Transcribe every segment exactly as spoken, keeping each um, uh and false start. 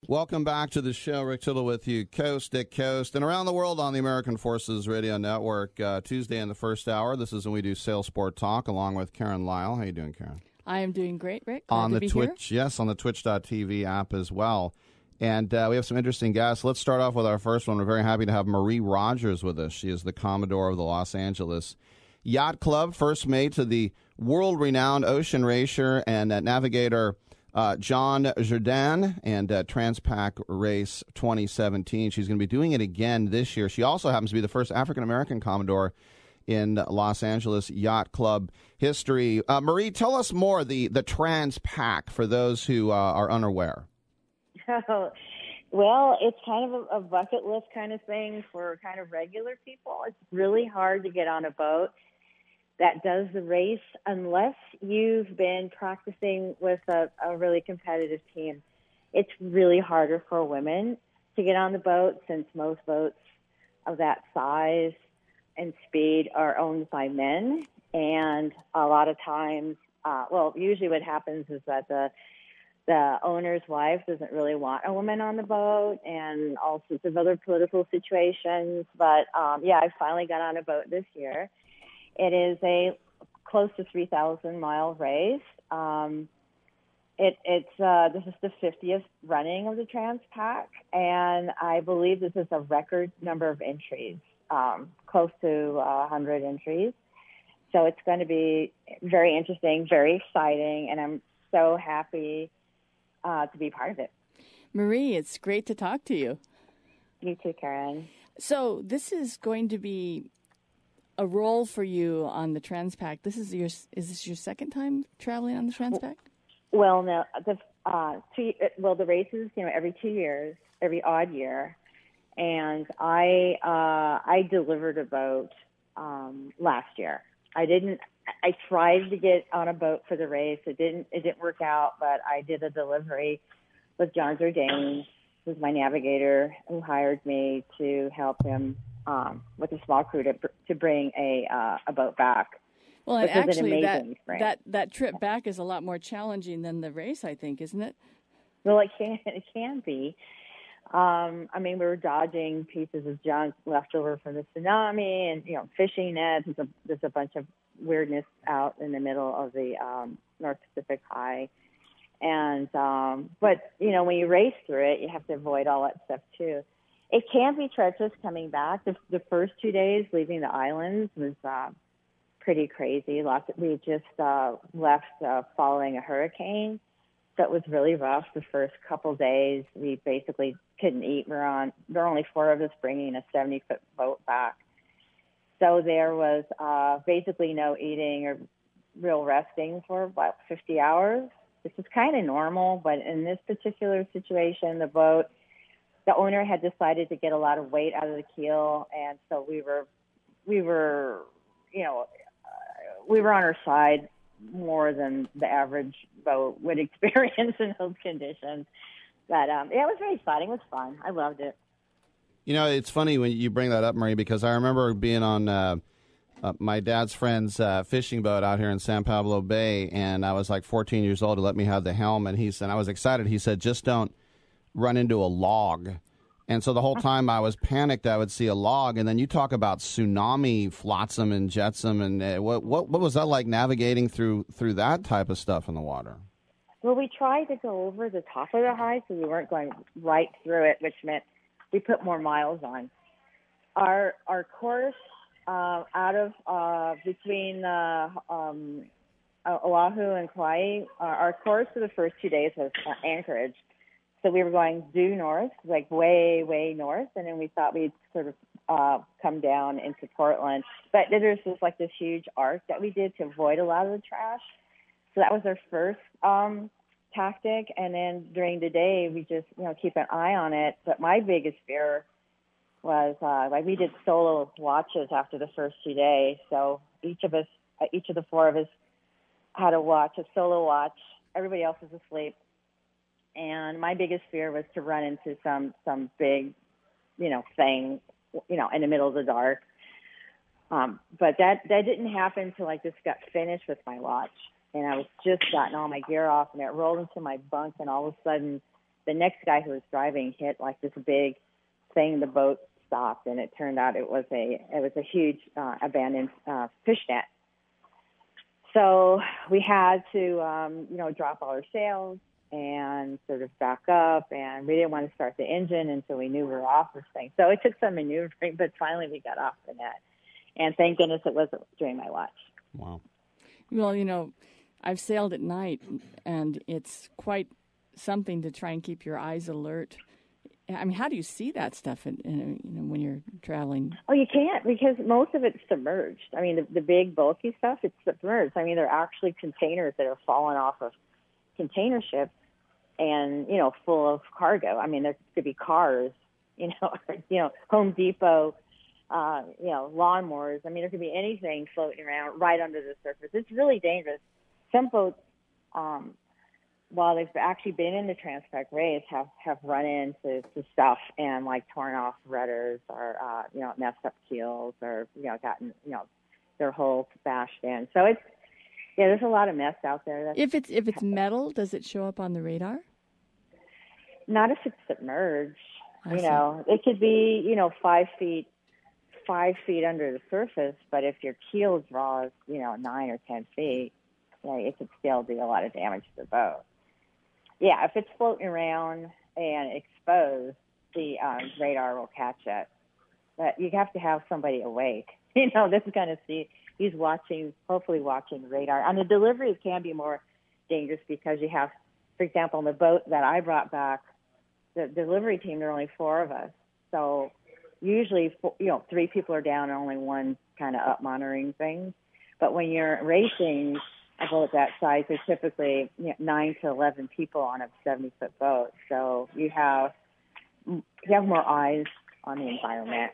Welcome back to the show. Rick Tittle with you, coast to coast and around the world on the American Forces Radio Network. Uh, Tuesday in the first hour, this is when we do Sail Sport Talk along with Karen Lyle. How you doing, Karen? I am doing great, Rick. Glad on to the be Twitch, here. Yes, on the twitch dot t v app as well. And uh, we have some interesting guests. Let's start off with our first one. We're very happy to have Marie Rogers with us. She is the Commodore of the Los Angeles Yacht Club, first mate to the world-renowned ocean racer and uh, navigator uh, John Jourdain and uh, Transpac Race twenty seventeen. She's going to be doing it again this year. She also happens to be the first African-American Commodore in Los Angeles Yacht Club history. Uh, Marie, tell us more, the, the Transpac, for those who uh, are unaware. Oh, well, it's kind of a, a bucket list kind of thing for kind of regular people. It's really hard to get on a boat that does the race unless you've been practicing with a, a really competitive team. It's really harder for women to get on the boat since most boats of that size and speed are owned by men. And a lot of times, uh, well, usually what happens is that the the owner's wife doesn't really want a woman on the boat, and all sorts of other political situations. But, um, yeah, I finally got on a boat this year. It is a close to three thousand mile race. Um, it, it's uh, this is the fiftieth running of the Transpac, and I believe this is a record number of entries, um, close to uh, one hundred entries. So it's going to be very interesting, very exciting, and I'm so happy uh, to be part of it. Marie, it's great to talk to you. You too, Karen. So this is going to be a role for you on the Transpac. This is your is this your second time traveling on the Transpac? Well, no, the uh, two, well the races, you know, every two years, every odd year, and I uh, I delivered a boat um, last year. I didn't. I tried to get on a boat for the race. It didn't. It didn't work out. But I did a delivery with John Jourdain, who's my navigator, who hired me to help him um, with a small crew to to bring a uh, a boat back. Well, and actually, an that experience. that that trip back is a lot more challenging than the race, I think, isn't it? Well, it can it can be. Um, I mean, we were dodging pieces of junk left over from the tsunami, and you know, fishing nets. There's a, there's a bunch of weirdness out in the middle of the um, North Pacific High, and um, but you know, when you race through it, you have to avoid all that stuff too. It can be treacherous coming back. The, the first two days leaving the islands was uh, pretty crazy. Lots of, we just uh, left uh, following a hurricane. That was really rough. The first couple days, we basically couldn't eat. We're on. There were only four of us bringing a seventy-foot boat back, so there was uh, basically no eating or real resting for about fifty hours. This is kind of normal, but in this particular situation, the boat, the owner had decided to get a lot of weight out of the keel, and so we were, we were, you know, uh, we were on our side more than the average boat would experience in those conditions. But um, yeah, it was very exciting. It was fun. I loved it. You know, it's funny when you bring that up, Marie, because I remember being on uh, uh, my dad's friend's uh, fishing boat out here in San Pablo Bay, and I was like fourteen years old. He let me have the helm, and he said, I was excited. He said, just don't run into a log. And so the whole time I was panicked, I would see a log. And then you talk about tsunami, flotsam and jetsam. And uh, what, what what was that like navigating through through that type of stuff in the water? Well, we tried to go over the top of the high, so we weren't going right through it, which meant we put more miles on. Our our course uh, out of uh, between uh, um, Oahu and Kauai, uh, our course for the first two days was uh, Anchorage. So we were going due north, like way, way north, and then we thought we'd sort of uh, come down into Portland. But there's just like this huge arc that we did to avoid a lot of the trash. So that was our first um, tactic. And then during the day, we just, you know, keep an eye on it. But my biggest fear was, uh, like, we did solo watches after the first two days. So each of us, uh, each of the four of us had a watch, a solo watch. Everybody else was asleep. And my biggest fear was to run into some, some big, you know, thing, you know, in the middle of the dark. Um, but that, that didn't happen until I just got finished with my watch. And I was just gotten all my gear off, and it rolled into my bunk, and all of a sudden the next guy who was driving hit like this big thing. The boat stopped, and it turned out it was a it was a huge uh, abandoned uh, fish net. So we had to, um, you know, drop all our sails and sort of back up, and we didn't want to start the engine until we knew we were off this thing. So it took some maneuvering, but finally we got off the net. And thank goodness it wasn't during my watch. Wow. Well, you know, I've sailed at night, and it's quite something to try and keep your eyes alert. I mean, how do you see that stuff in, in, you know, when you're traveling? Oh, you can't, because most of it's submerged. I mean, the, the big, bulky stuff, it's submerged. I mean, they're actually containers that are falling off of container ships and, you know, full of cargo. I mean, there could be cars, you know, or, you know, Home Depot, uh, you know, lawnmowers. I mean, there could be anything floating around right under the surface. It's really dangerous. Some boats, um, while they've actually been in the Transpac race, have, have run into to stuff and, like, torn off rudders or, uh, you know, messed up keels or, you know, gotten, you know, their hulls bashed in. So it's, yeah, there's a lot of mess out there. That's, If it's if it's metal, does it show up on the radar? not if it's submerged. I You see. know, it could be, you know, five feet, five feet under the surface, but if your keel draws, you know, nine or ten feet, yeah, it could still do a lot of damage to the boat. Yeah, if it's floating around and exposed, the um, radar will catch it. But you have to have somebody awake, you know, that's going to see. He's watching, hopefully watching radar. On the deliveries can be more dangerous because you have, for example, on the boat that I brought back, the delivery team, there are only four of us. So usually, you know, three people are down and only one kind of up monitoring things. But when you're racing a boat that size, there's typically, you know, nine to eleven people on a seventy-foot boat. So you have you have more eyes on the environment.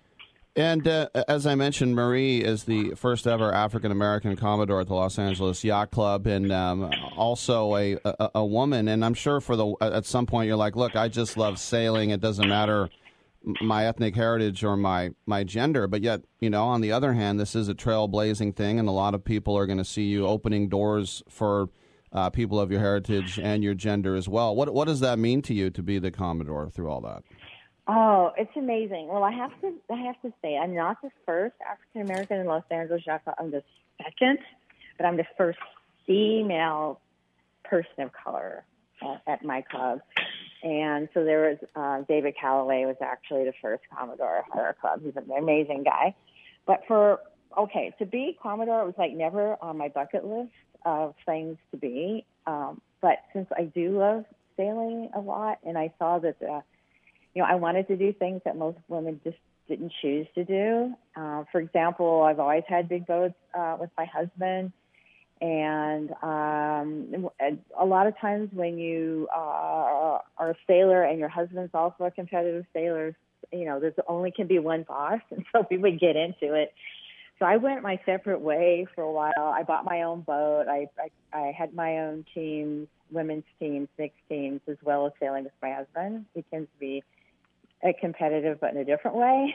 And uh, as I mentioned, Marie is the first ever African-American Commodore at the Los Angeles Yacht Club, and um, also a, a a woman. And I'm sure for the at some point you're like, look, I just love sailing. It doesn't matter my ethnic heritage or my, my gender. But yet, you know, on the other hand, this is a trailblazing thing, and a lot of people are going to see you opening doors for uh, people of your heritage and your gender as well. What what does that mean to you to be the Commodore through all that? Oh, it's amazing. Well, I have to I have to say, I'm not the first African American in Los Angeles Yacht Club. I'm the second, but I'm the first female person of color at, at my club. And so there was uh, David Calloway was actually the first Commodore at our club. He's an amazing guy. But for okay to be Commodore, it was like never on my bucket list of things to be. Um, but since I do love sailing a lot, and I saw that the You know, I wanted to do things that most women just didn't choose to do. Uh, for example, I've always had big boats uh, with my husband. And um, a lot of times when you uh, are a sailor and your husband's also a competitive sailor, you know, there's only can be one boss. And so we would get into it. So I went my separate way for a while. I bought my own boat. I, I, I had my own teams, women's teams, mixed teams, as well as sailing with my husband. He tends to be a competitive, but in a different way.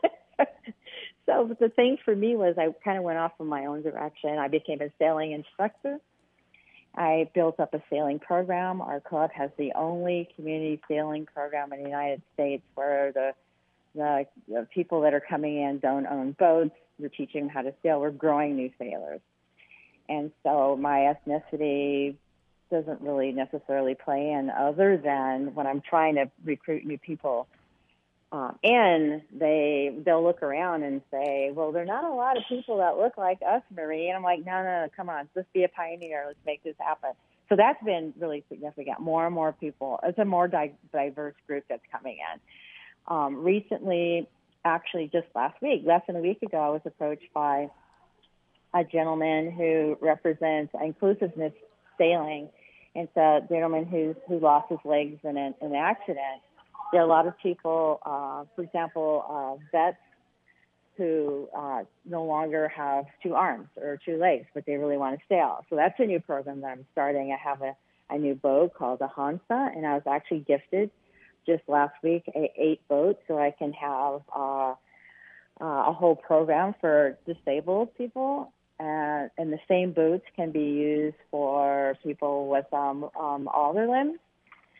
So the thing for me was I kind of went off in my own direction. I became a sailing instructor. I built up a sailing program. Our club has the only community sailing program in the United States where the, the, the people that are coming in don't own boats. We're teaching them how to sail. We're growing new sailors. And so my ethnicity doesn't really necessarily play in, other than when I'm trying to recruit new people. Um, and they, they'll look around and say, well, there are not a lot of people that look like us, Marie. And I'm like, no, no, no, come on, let's be a pioneer. Let's make this happen. So that's been really significant. More and more people. It's a more di- diverse group that's coming in. Um, recently, actually just last week, less than a week ago, I was approached by a gentleman who represents inclusiveness sailing. It's a gentleman who's, who lost his legs in an, in an accident. There are a lot of people, uh, for example, uh, vets who uh, no longer have two arms or two legs, but they really want to sail. So that's a new program that I'm starting. I have a, a new boat called the Hansa, and I was actually gifted just last week a, eight boats so I can have uh, uh, a whole program for disabled people. Uh, and the same boots can be used for people with um, um, all their limbs.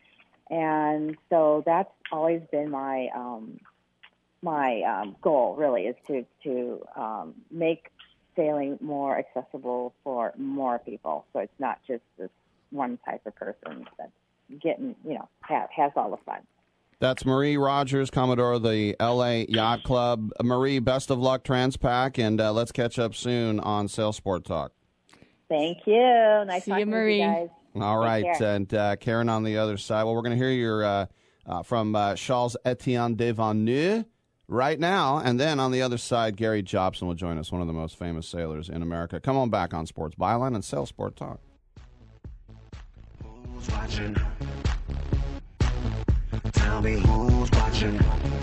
And so that's always been my um, my um, goal, really, is to to um, make sailing more accessible for more people. So it's not just this one type of person that's getting, you know, has, has all the fun. That's Marie Rogers, Commodore of the L A Yacht Club. Marie, best of luck, Transpac, and uh, let's catch up soon on Sailsport Talk. Thank you. Nice See talking you, Marie. with you guys. All Take right, care. and uh, Karen on the other side. Well, we're going to hear your uh, uh, from uh, Charles Etienne Devanneux right now, and then on the other side, Gary Jobson will join us, one of the most famous sailors in America. Come on back on Sports Byline and Sailsport Talk. Who's watching? Tell me who's watching?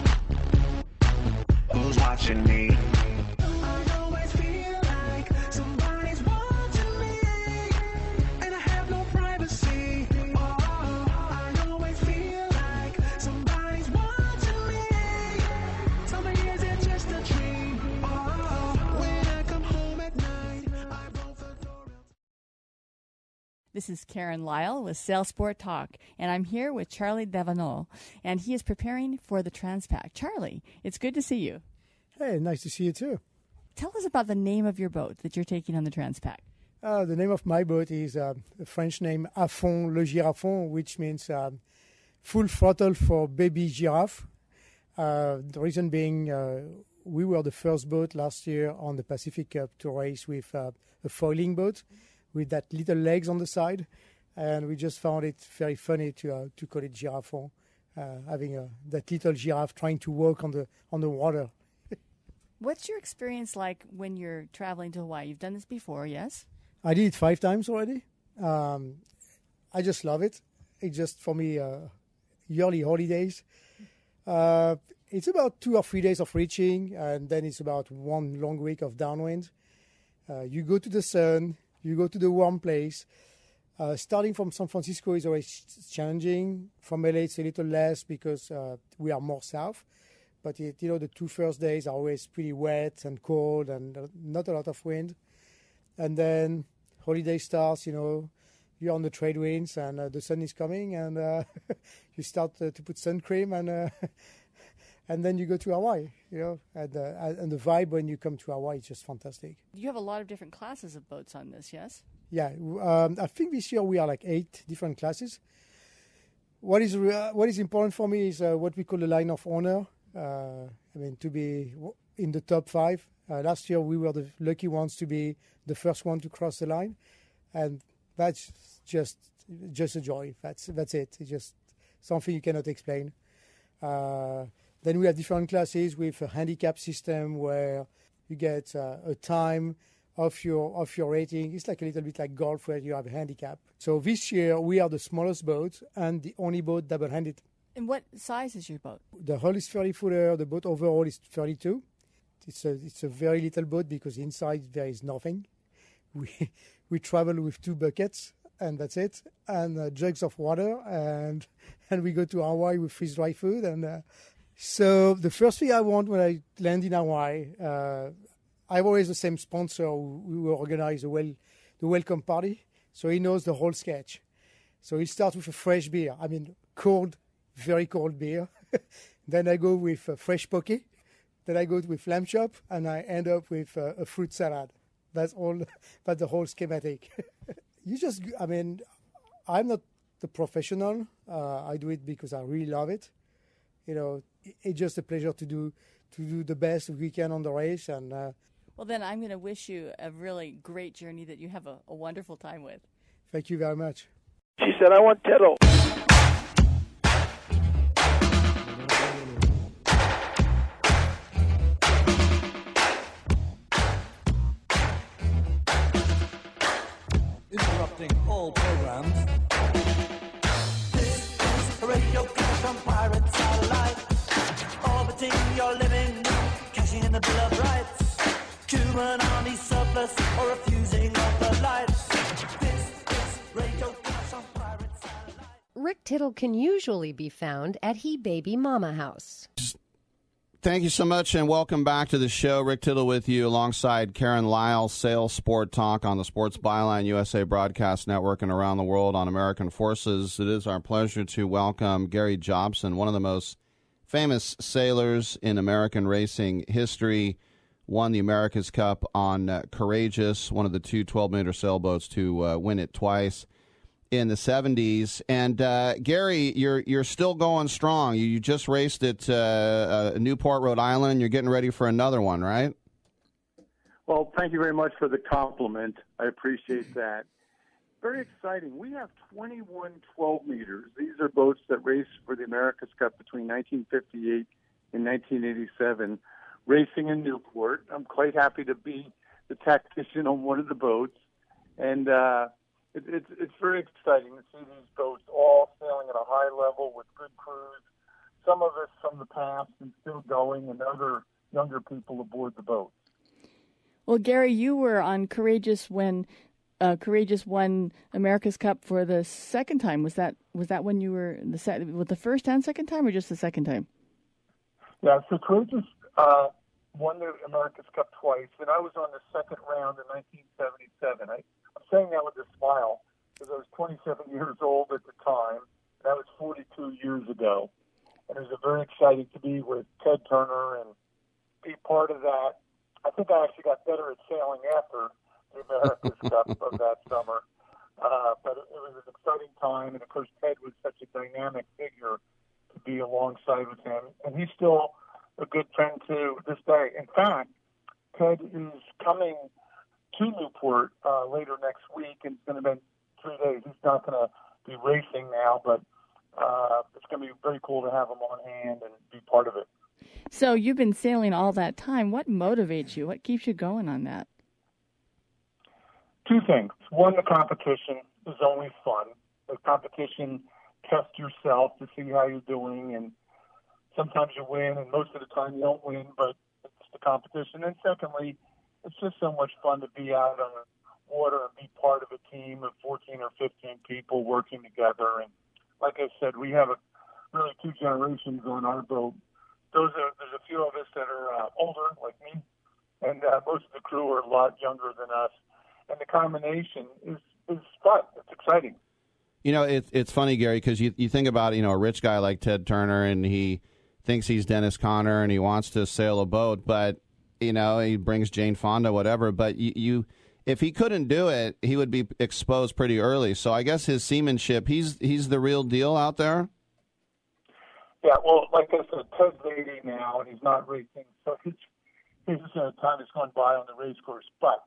Who's watching me? I always feel like somebody's watching me, and I have no privacy. Oh, I always feel like somebody's watching me. Tell me, is it just a dream? Oh, when I come home at night, I roll the door. This is Karen Lyle with Sailsport Talk, and I'm here with Charlie Devanneux, and he is preparing for the Transpac. Charlie, it's good to see you. Hey, nice to see you too. Tell us about the name of your boat that you're taking on the Transpac. Uh, the name of my boat is uh, a French name, À fond le girafon, which means um, full throttle for baby giraffe. Uh, the reason being, uh, we were the first boat last year on the Pacific Cup to race with uh, a foiling boat with that little legs on the side, and we just found it very funny to uh, to call it girafon, uh, having a, that little giraffe trying to walk on the on the water. What's your experience like when you're traveling to Hawaii? You've done this before, yes? I did it five times already. Um, I just love it. It's just, for me, uh, yearly holidays. Uh, it's about two or three days of reaching, and then it's about one long week of downwind. Uh, you go to the sun, you go to the warm place. Uh, starting from San Francisco is always challenging. From L A, it's a little less because uh, we are more south. But, it, you know, the two first days are always pretty wet and cold and uh, not a lot of wind. And then holiday starts, you know, you're on the trade winds and uh, the sun is coming and uh, you start uh, to put sun cream and uh, and then you go to Hawaii, you know. And, uh, and the vibe when you come to Hawaii is just fantastic. You have a lot of different classes of boats on this, yes? Yeah, um, I think this year we are like eight different classes. What is, uh, what is important for me is uh, what we call the line of honor. Uh, I mean, to be in the top five. Uh, last year, we were the lucky ones to be the first one to cross the line, and that's just just a joy. That's that's it. It's just something you cannot explain. Uh, then we have different classes with a handicap system where you get uh, a time of your of your rating. It's like a little bit like golf where you have a handicap. So this year, we are the smallest boat and the only boat double-handed. And what size is your boat? The hull is thirty footer. The boat overall is thirty-two. It's a it's a very little boat because inside there is nothing. We we travel with two buckets and that's it, and uh, jugs of water, and and we go to Hawaii with freeze dry food. And uh, so the first thing I want when I land in Hawaii, uh, I have always the same sponsor who, who organize the well the welcome party, so he knows the whole sketch. So he starts with a fresh beer. I mean cold. Very cold beer. Then I go with uh, fresh poke. Then I go with lamb chop, and I end up with uh, a fruit salad. That's all. That's the whole schematic. You just, I mean, I'm not the professional. Uh, I do it because I really love it. You know, it, it's just a pleasure to do to do the best we can on the race. And uh, well, then I'm going to wish you a really great journey that you have a, a wonderful time with. Thank you very much. She said, "I want Tittle." Interrupting all programs. This is a radio crash on pirate satellite. Orbiting your living room, cashing in the Bill of Rights. Cuban army surplus or refusing of the lights. This is radio crash on pirate satellite. Rick Tittle can usually be found at He Baby Mama House. thank you so much, and welcome back to the show. Rick Tittle with you alongside Karen Lyle, Sales Sport Talk on the Sports Byline U S A Broadcast Network and around the world on American Forces. It is our pleasure to welcome Gary Jobson, one of the most famous sailors in American racing history. Won the America's Cup on uh, Courageous, one of the two twelve-meter sailboats to uh, win it twice in the seventies. And uh, Gary, you're you're still going strong. You, you just raced at uh, uh, Newport, Rhode Island. You're getting ready for another one, right? Well, thank you very much for the compliment. I appreciate that. Very exciting. We have twenty-one twelve meters. These are boats that raced for the America's Cup between nineteen fifty-eight and nineteen eighty-seven, racing in Newport. I'm quite happy to be the tactician on one of the boats. And uh, it, it's, it's very exciting to see these boats all sailing at a high level with good crews, some of us from the past and still going, and other younger people aboard the boats. Well, Gary, you were on Courageous when uh, Courageous won America's Cup for the second time. Was that was that when you were the se- with the first and second time, or just the second time? Yeah, so Courageous uh, won the America's Cup twice, and I was on the second round in nineteen seventy-seven. I, I'm saying that with a smile because I was twenty-seven years old at the time. And that was forty-two years ago. And it was very exciting to be with Ted Turner and be part of that. I think I actually got better at sailing after the America's Cup of that summer. Uh, but it, it was an exciting time, and of course Ted was such a dynamic figure to be alongside with him. And he's still a good friend to this day. In fact, Ted is coming to Newport uh, later next week, and it's going to be three days. He's not going to be racing now, but uh, it's going to be very cool to have him on hand and be part of it. So you've been sailing all that time. What motivates you? What keeps you going on that? Two things. One, the competition is always fun. The competition tests yourself to see how you're doing, and sometimes you win, and most of the time you don't win, but it's the competition. And secondly, it's just so much fun to be out on the water and be part of a team of fourteen or fifteen people working together. And like I said, we have a, really two generations on our boat. Those are, there's a few of us that are uh, older, like me, and uh, most of the crew are a lot younger than us. And the combination is, is fun. It's exciting. You know, it, it's funny, Gary, because you, you think about, you know, a rich guy like Ted Turner, and he thinks he's Dennis Conner, and he wants to sail a boat, but, you know, he brings Jane Fonda, whatever. But you, you if he couldn't do it, he would be exposed pretty early. So I guess his seamanship, he's he's the real deal out there? Yeah, well, like I said, Ted's eighty now, and he's not racing, so his, his uh, time has gone by on the race course. But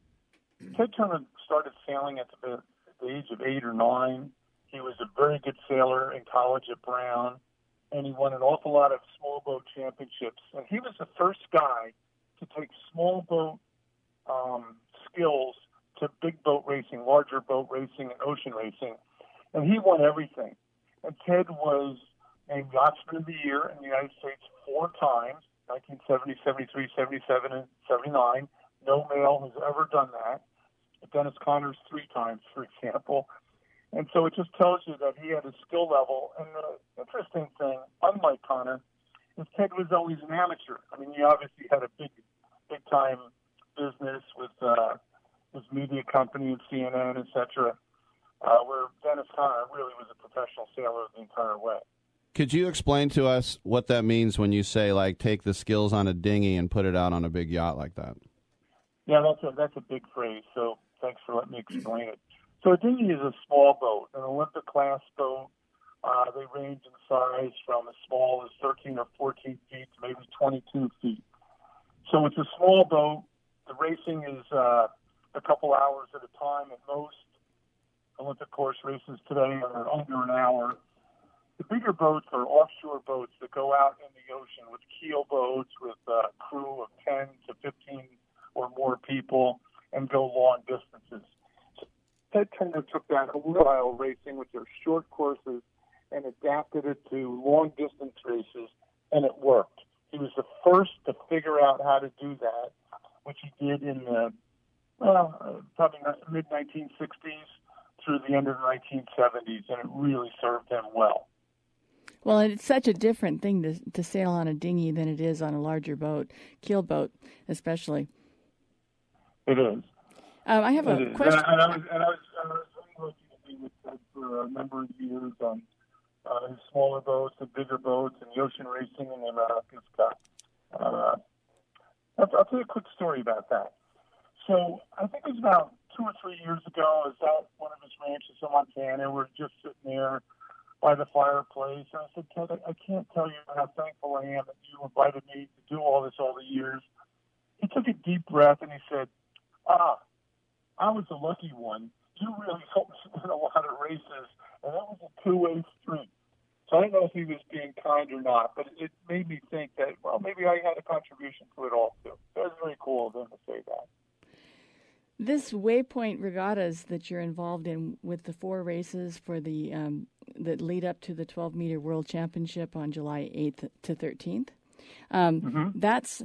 Ted Turner started sailing at the, the age of eight or nine. He was a very good sailor in college at Brown, and he won an awful lot of small boat championships. And he was the first guy to take small boat um, skills to big boat racing, larger boat racing, and ocean racing. And he won everything. And Ted was named Yachtsman of the Year in the United States four times, nineteen seventy, seventy-three, seventy-seven, and seventy-nine. No male has ever done that. Dennis Conner's three times, for example. And so it just tells you that he had a skill level. And the interesting thing, unlike Conner, is Ted was always an amateur. I mean, he obviously had a big, big-time business with uh, his media company and C N N, et cetera, uh, where Dennis Conner really was a professional sailor the entire way. Could you explain to us what that means when you say, like, take the skills on a dinghy and put it out on a big yacht like that? Yeah, that's a, that's a big phrase, so thanks for letting me explain it. So a dinghy is a small boat, an Olympic-class boat. Uh, they range in size from as small as thirteen or fourteen feet to maybe twenty-two feet. So it's a small boat. The racing is uh, a couple hours at a time at most. Olympic course races today are under an hour. The bigger boats are offshore boats that go out in the ocean with keel boats with a crew of ten to fifteen or more people and go long distances. So Ted Turner took that style racing, which are short courses, and adapted it to long distance races, and it worked. He was the first to figure out how to do that, which he did in the well, uh, probably mid nineteen sixties through the end of the nineteen seventies, and it really served him well. Well, and it's such a different thing to to sail on a dinghy than it is on a larger boat, keel boat, especially. It is. Um, I have It a is. question. And I, and I was, and I was, and I was really lucky to be with Ted for a number of years on uh, his smaller boats and bigger boats and the ocean racing and the America's Cup. Uh, I'll, I'll tell you a quick story about that. So I think it was about two or three years ago. I was at one of his ranches in Montana. We're just sitting there by the fireplace. And I said, Ted, I, I can't tell you how thankful I am that you invited me to do all this all the years. He took a deep breath and he said, ah, I was the lucky one. You really helped me win a lot of races, and that was a two-way street. So I don't know if he was being kind or not, but it made me think that, well, maybe I had a contribution to it all, too. That was very cool of him to say that. This Waypoint regattas that you're involved in with the four races for the um, that lead up to the twelve meter World Championship on July eighth to thirteenth, um, Mm-hmm. that's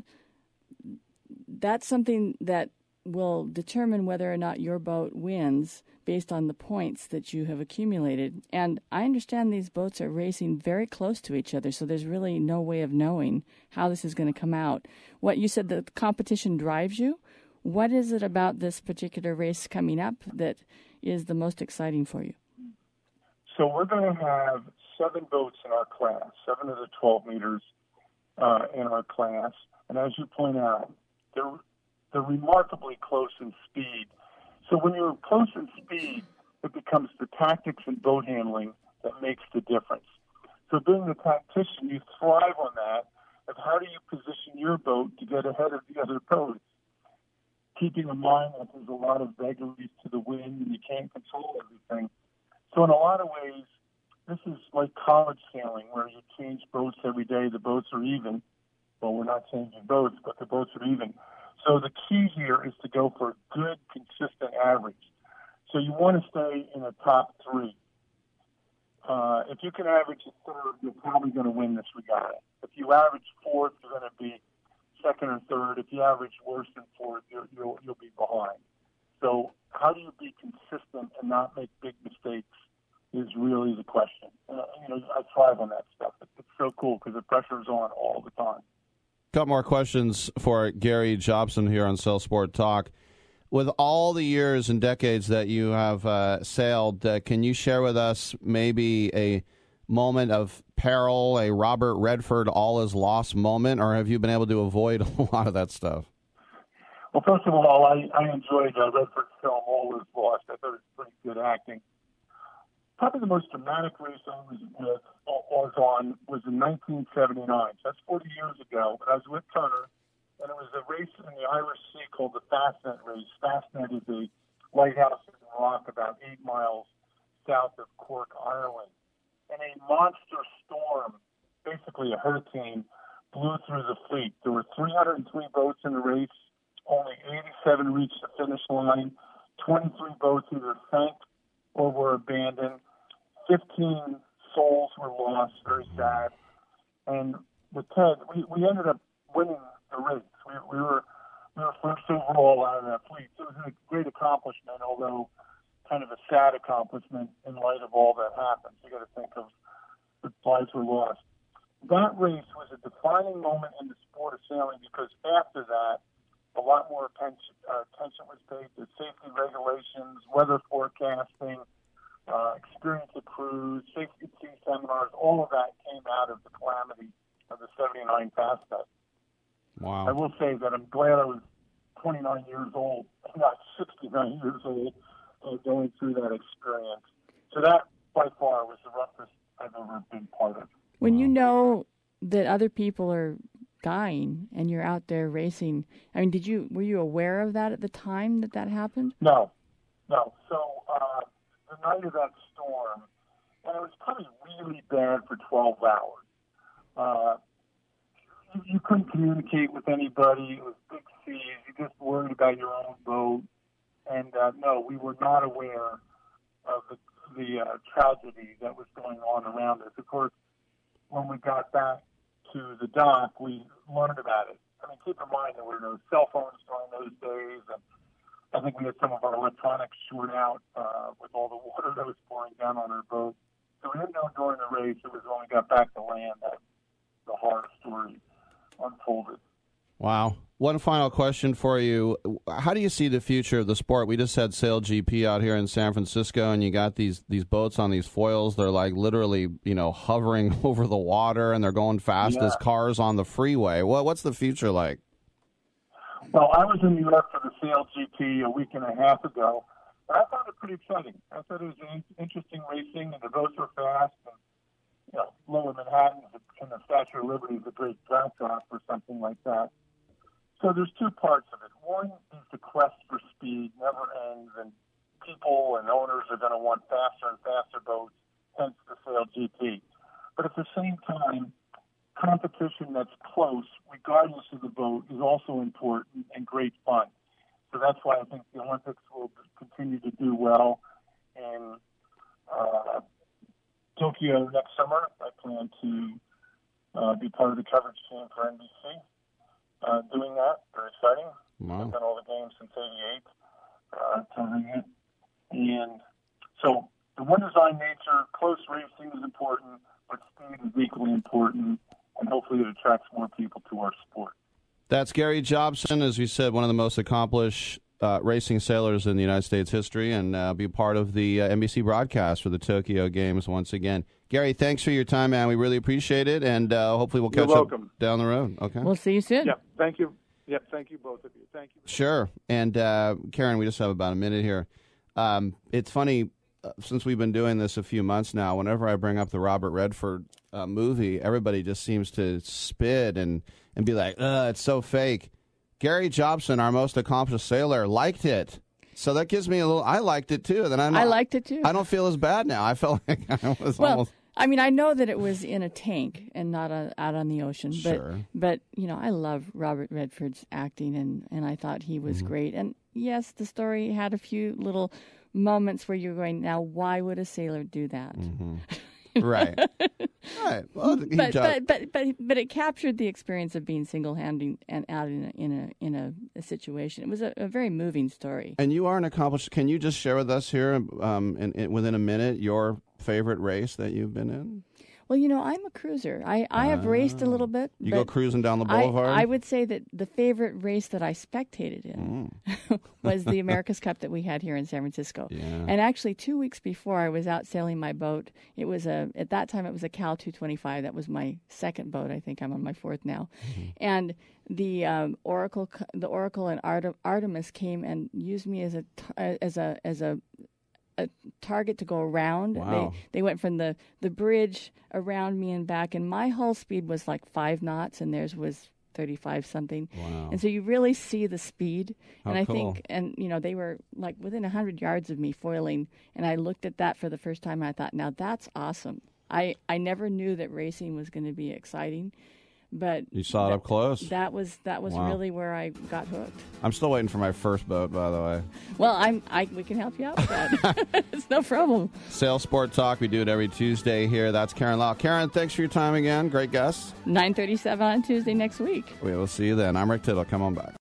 that's something that will determine whether or not your boat wins based on the points that you have accumulated. And I understand these boats are racing very close to each other, so there's really no way of knowing how this is going to come out. What you said, the competition drives you. What is it about this particular race coming up that is the most exciting for you? So we're going to have seven boats in our class, seven of the twelve meters uh, in our class. And as you point out, they're They're remarkably close in speed. So when you're close in speed, it becomes the tactics and boat handling that makes the difference. So being the tactician, you thrive on that of how do you position your boat to get ahead of the other boats, keeping in mind that there's a lot of vagaries to the wind and you can't control everything. So in a lot of ways, this is like college sailing where you change boats every day. The boats are even. Well, we're not changing boats, but the boats are even. So the key here is to go for a good, consistent average. So you want to stay in the top three. Uh, if you can average a third, you're probably going to win this regatta. If you average fourth, you're going to be second or third. If you average worse than fourth, you're, you'll, you'll be behind. So how do you be consistent and not make big mistakes is really the question. Uh, you know, I thrive on that stuff. It's, it's so cool because the pressure is on all the time. Couple more questions for Gary Jobson here on Sail Sport Talk. With all the years and decades that you have uh, sailed, uh, can you share with us maybe a moment of peril, a Robert Redford all is lost moment, or have you been able to avoid a lot of that stuff? Well, first of all, I, I enjoyed uh, Redford's film All Is Lost. I thought it was pretty good acting. Probably the most dramatic race I was, with, was on was in nineteen seventy-nine. So that's forty years ago. But I was with Turner, and it was a race in the Irish Sea called the Fastnet race. Fastnet is a lighthouse in Rock about eight miles south of Cork, Ireland. And a monster storm, basically a hurricane, blew through the fleet. There were three hundred three boats in the race. Only eighty-seven reached the finish line. twenty-three boats either sank or were abandoned. fifteen souls were lost, very sad. And with Ted, we, we ended up winning the race. We, we were we were first overall out of that fleet. So it was a great accomplishment, although kind of a sad accomplishment in light of all that happened. You got to think of the lives were lost. That race was a defining moment in the sport of sailing because after that, a lot more attention, uh, attention was paid to safety regulations, weather forecasting, uh, experience of crews, safety at sea seminars. All of that came out of the calamity of the seventy-nine Fastnet. Wow. I will say that I'm glad I was twenty-nine years old, not sixty-nine years old, uh, going through that experience. So that, by far, was the roughest I've ever been part of. When you know that other people are dying and you're out there racing, I mean, did you were you aware of that at the time that that happened? No, no. So uh, the night of that storm, and it was probably really bad for twelve hours. Uh, you, you couldn't communicate with anybody. It was big seas. You just worried about your own boat. And uh, no, we were not aware of the, the uh, tragedy that was going on around us. Of course, when we got back to the dock, we learned about it. I mean, keep in mind there were no cell phones during those days, and I think we had some of our electronics short out uh, with all the water that was pouring down on our boat. So we didn't know during the race. It was when we got back to land that the horror story unfolded. Wow. One final question for you. How do you see the future of the sport? We just had Sail G P out here in San Francisco, and you got these, these boats on these foils. They're like literally, you know, hovering over the water, and they're going fast Yeah. as cars on the freeway. Well, what's the future like? Well, I was in New York for the Sail G P a week and a half ago, and I found it pretty exciting. I thought it was an interesting racing, and the boats were fast. And, you know, Lower Manhattan and the Statue of Liberty is a great backdrop for something like that. So there's two parts of it. One is the quest for speed never ends, and people and owners are going to want faster and faster boats, hence the Sail G P. But at the same time, competition that's close, regardless of the boat, is also important and great fun. So that's why I think the Olympics will continue to do well. In uh, Tokyo next summer, I plan to uh, be part of the coverage team for N B C. Uh, doing that, very exciting. Wow. I've done all the games since eighty-eight, uh, covering it. And so the one design nature, close racing is important, but speed is equally important, and hopefully it attracts more people to our sport. That's Gary Jobson, as we said, one of the most accomplished uh, racing sailors in the United States history, and uh, be part of the uh, N B C broadcast for the Tokyo Games once again. Gary, thanks for your time, man. We really appreciate it, and uh, hopefully we'll catch You're up welcome. down the road. Okay. We'll see you soon. Yep, thank you. Yep, thank you, both of you. Thank you. Sure. And uh, Karen, we just have about a minute here. Um, it's funny, uh, since we've been doing this a few months now, whenever I bring up the Robert Redford uh, movie, everybody just seems to spit and, and be like, ugh, it's so fake. Gary Jobson, our most accomplished sailor, liked it. So that gives me a little, I liked it too. Then I, I liked it too. I don't feel as bad now. I felt like I was Well, almost. I mean, I know that it was in a tank and not a, out on the ocean, but Sure. but you know, I love Robert Redford's acting, and, and I thought he was Mm-hmm. great. And yes, the story had a few little moments where you're going, now why would a sailor do that? Mm-hmm. Right. Right. Well, he But, jo- but but but but it captured the experience of being single-handed and out in a in a in a, a situation. It was a, a very moving story. And you are an accomplished. Can you just share with us here, um, in, in, within a minute, your favorite race that you've been in? Well, you know, I'm a cruiser. I, I have raced a little bit. You but go cruising down the I, boulevard? I would say that the favorite race that I spectated in Mm. was the America's Cup that we had here in San Francisco. Yeah. And actually, two weeks before I was out sailing my boat, it was a at that time it was a Cal two twenty-five. That was my second boat. I think I'm on my fourth now. Mm-hmm. And the um, Oracle, the Oracle and Art- Artemis came and used me as a t- as a as a a target to go around. Wow. They they went from the, the bridge around me and back, and my hull speed was like five knots, and theirs was thirty-five something. Wow. And so you really see the speed. How and I cool. think, and you know, they were like within a hundred yards of me foiling, and I looked at that for the first time, and I thought, now that's awesome. I I never knew that racing was going to be exciting. But You saw it that- up close? That was that was Wow. really where I got hooked. I'm still waiting for my first boat, by the way. Well, I'm I we can help you out with that. It's no problem. Sail Sport Talk, we do it every Tuesday here. That's Karen Lau. Karen, thanks for your time again. Great guest. nine thirty-seven on Tuesday next week. We will see you then. I'm Rick Tittle. Come on back.